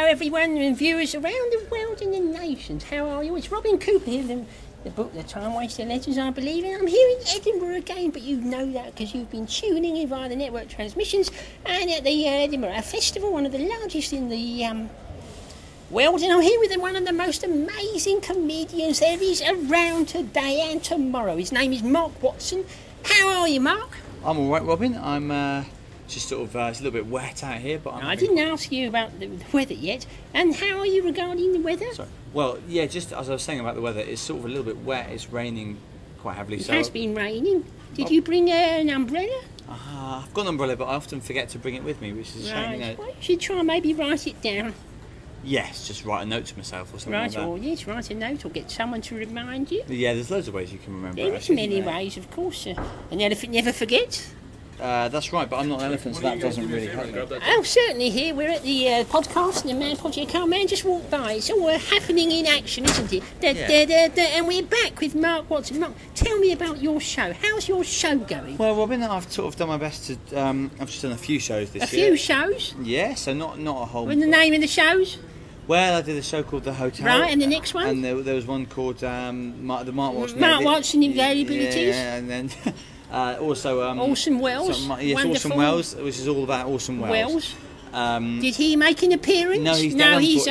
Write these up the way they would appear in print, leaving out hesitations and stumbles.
everyone and viewers around the world and the nations. How are you? It's Robin Cooper here, the book, The Time Waster Letters, I believe. And I'm here in Edinburgh again, but you know that because you've been tuning in via the network transmissions and at the Edinburgh Festival, one of the largest in the world. And I'm here with one of the most amazing comedians there is around today and tomorrow. His name is Mark Watson. How are you, Mark? I'm all right, Robin. I'm just sort of, it's a little bit wet out here, but I didn't ask you about the weather yet. And how are you regarding the weather? Sorry. Well, yeah, just as I was saying about the weather, it's sort of a little bit wet. It's raining quite heavily. It has been raining. Did you bring an umbrella? I've got an umbrella, but I often forget to bring it with me, which is a shame. You know. Well, you should try and maybe write it down. Yes, just write a note to myself or something like that. Yes, write a note or get someone to remind you. Yeah, there's loads of ways you can remember. There's many ways, of course. An elephant never forgets. That's right, but I'm not an elephant, so that doesn't really help me. Oh, certainly here. We're at the podcast, and the Man Project Car Man just walked by. It's all happening in action, isn't it? And we're back with Mark Watson. Mark, tell me about your show. How's your show going? Well, Robin, I've sort of done my best to... I've just done a few shows this year. A few shows? Yeah, so not a whole... What's the name of the shows? Well, I did a show called The Hotel. Right, and the next one? And there was one called the Mark Watson. Mark Watson Invariabilities. Yeah, and then also... Orson Welles. Yes, Orson Welles, which is all about Orson Welles. Did he make an appearance? No, he's dead. He's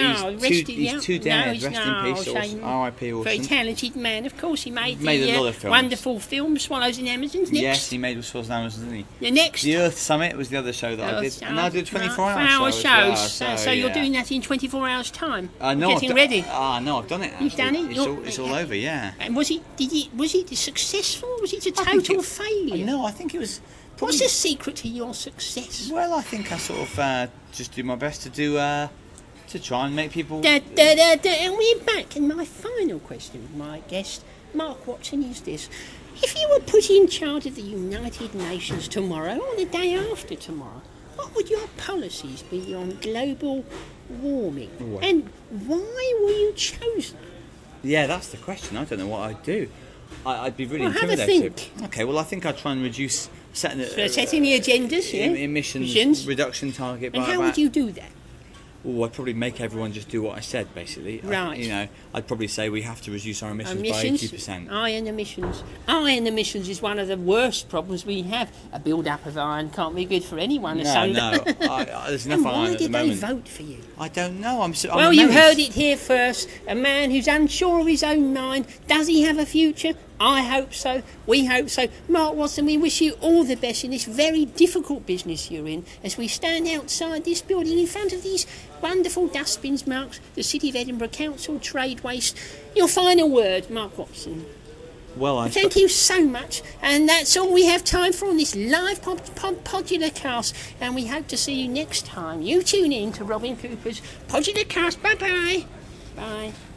Too dead. Rest in peace, R.I.P. Orson. Very talented man, of course. He made a lot of films. Wonderful film, Swallows and Amazons. Next. Yes, he made Swallows and Amazons, didn't he? The next. The Earth Summit was the other show that I did. And I did 24-hour shows. So you're doing that in 24 hours' time? No, getting ready? No, I've done it. Actually. You've done it? It's all over, yeah. And was it successful? Was it a total failure? No, I think it was... What's the secret to your success? Well, I think I sort of just do my best to try and make people... And we're back. And my final question with my guest, Mark Watson, is this. If you were put in charge of the United Nations tomorrow, or the day after tomorrow, what would your policies be on global warming? What? And why were you chosen? Yeah, that's the question. I don't know what I'd do. I'd be really intimidated. Have a think. Okay, well, I think I'd try and reduce... setting the agendas, yeah. Emissions reduction target. And how would you do that? Well, I'd probably make everyone just do what I said, basically. Right. I'd probably say we have to reduce our emissions by 80%. Iron emissions. Iron emissions is one of the worst problems we have. A build-up of iron can't be good for anyone. No. There's enough iron at the moment. Why did they vote for you? I don't know. I'm well, you heard it here first. A man who's unsure of his own mind. Does he have a future? I hope so. We hope so. Mark Watson, we wish you all the best in this very difficult business you're in as we stand outside this building in front of these wonderful dustbins marked the City of Edinburgh Council Trade Waste. Your final word, Mark Watson. Well, thank you so much. And that's all we have time for on this live Podular Cast. And we hope to see you next time. You tune in to Robin Cooper's Podular Cast. Bye-bye. Bye.